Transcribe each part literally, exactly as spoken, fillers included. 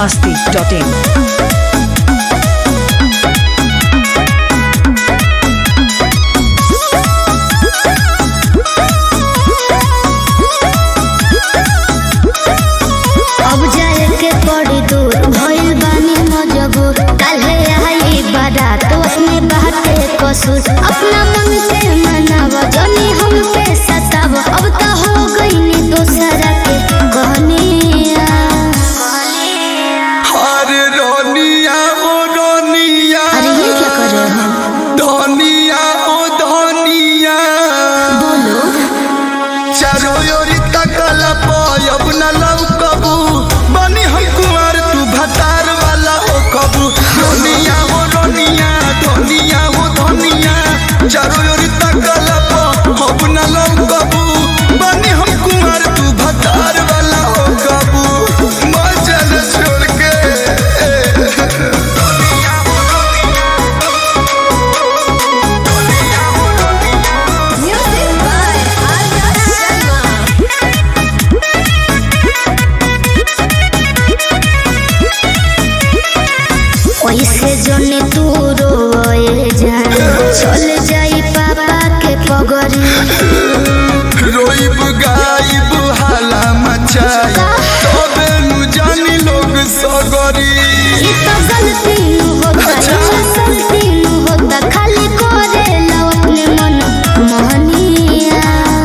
masti dot in. अब जाए के बड़ी दूर भइल बानी मजबूर काल्हे आई बारात उसने बाटे कसूर अपना मन से मनाव जनी हम पे सताव अब तो हो गईनी दोसरा के कहनिया अरे रोनिया ओ रोनिया अरे ये क्या कर रहे हो धनिया ओ धनिया बोलो चारों ओर तकल पायब न लव कबू बनी हम कुंवर तू भतार वाला हो कबू रोनिया ओ रोनिया धनिया ओ धनिया चारों ओर तकल पायब न लव कबू बनी हम कुंवर तू भतार वाला हो कबू मचल छोड़ के म्यूजिक बाय आर्या शर्मा ओइसे जने तू रोए जान चल जाई पापा के पगरी रोइब गाइब हाला मचाई तबे नु जानी लोग सगरी ई तो गलती नु होता ई गलती नु होता खाली करे ला अपने मन मोहनिया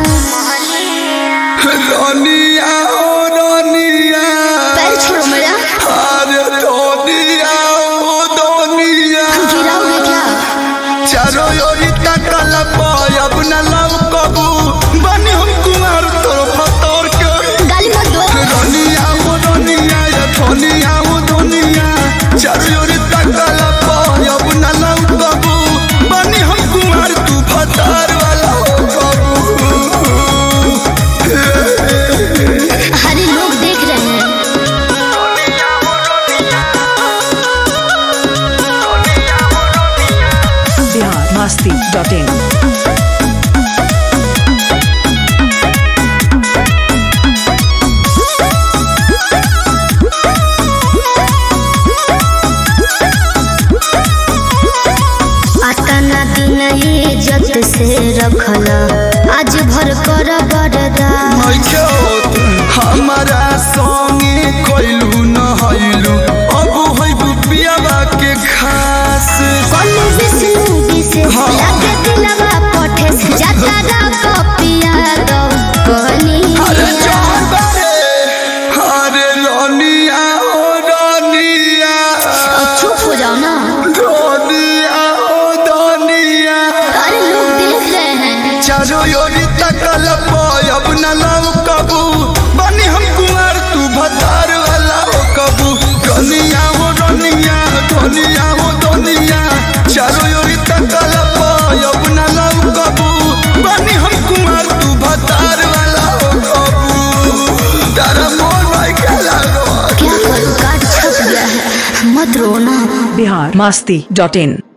रोनिया ओ रोनिया पैर छोड़ो मेरा अरे रोनिया ओ रोनिया गिराओगे क्या चारों ओर तकल पायब न लव कबू बनी हम कुमार तो फतोर के गाली मत दो रोनिया ओ रोनिया या धनिया ओ धनिया चारों ओर तकल पायब न लव कबू बनी हम कुमार तू भतार वाला हो कबू हरे लोग देख रहे हैं Bihar masti dot in. आतना दिन इज्जत से रखल आज भर कर बरदा हमारा संगे कोइलू न हइलू अब होइबू पियावा के खास कौन विष्णु दिसे लागे दिलवा पठे से जाता रा कपिया दो अरे कहनिया चल बारे अरे रोनिया ओ रोनिया अब चुप हो जाओ ना रोनिया ओ रोनिया अरे लोग देख रहे हैं चारों ओर तकल पायब न लव कबू बनी हम कुंवर तू भतार वाला हो कबू रोनिया हो रोनिया धनिया हो धनिया चारों ओर तकल पायब न लव कबू बनी हम कुंवर तू भतार वाला हो कबू तारा मोर भाई कहला रो क्या करूं कार्ड छप गया है मत रोना Bihar masti dot in.